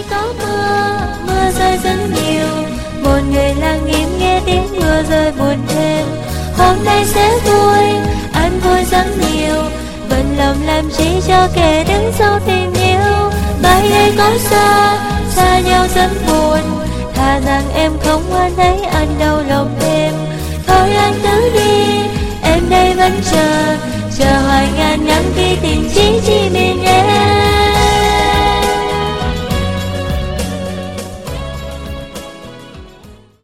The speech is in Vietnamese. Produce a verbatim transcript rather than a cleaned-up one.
có mưa, mưa rơi rất nhiều. Một người lặng im nghe tiếng mưa rơi buồn thêm. Hôm nay sẽ vui, anh vui rất nhiều. Bận lòng làm chi cho kẻ đứng sau tình yêu. Mai đây có xa, xa nhau rất buồn. Thà rằng em không muốn thấy anh đau lòng thêm. Thôi anh cứ đi, em đây vẫn chờ, chờ hoài ngàn năm khi tình chỉ chỉ mình.